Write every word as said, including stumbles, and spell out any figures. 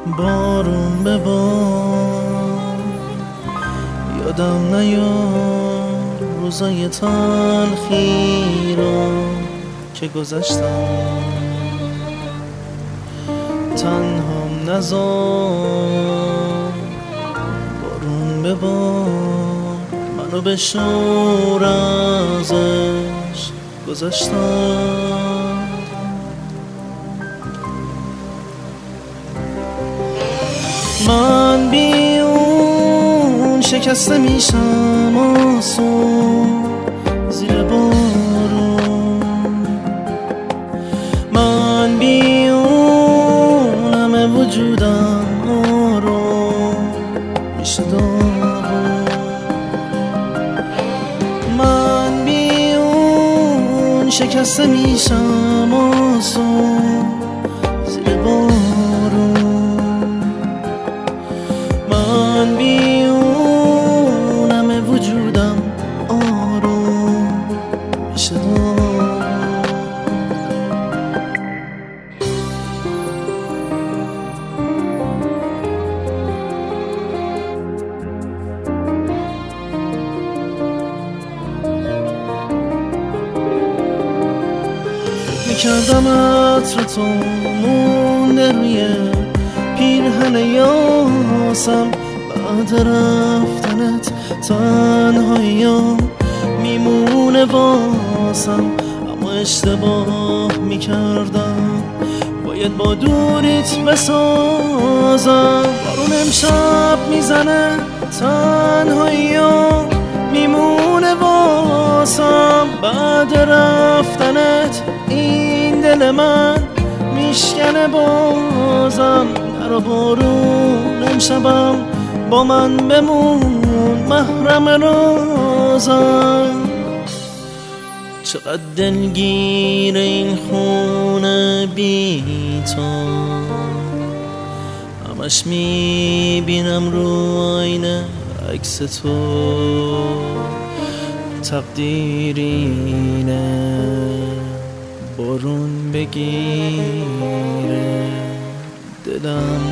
بارون به بار یادم نیاد روزای تلخی رو که گذشتم، تنهام نذار بارون به بار منو به شور ازش گذشتم. من بی اون شکسته میشم آسون زیر بارون، من بی اون همه وجودم آروم میشه داغون، من بی اون شکسته میشم آسون زیر بارون، من بی اون همه وجودم آروم میشه داغون. میکردم عطر تو مونده روی پیرهن یاسم، بعد رفتنت تنهاییام میمونه واسم، اما اشتباه میکردم باید با دوریت بسازم. بارون امشب میزنه تنهاییام میمونه واسم، بعد رفتنت این دل من میشکنه بازم. در بارون امشبم با من بمون محرم رازم، چقدر دلگیر این خونه بی تو، همش میبینم رو آینه عکس تو. تقدیرینه بارون بگیره دلم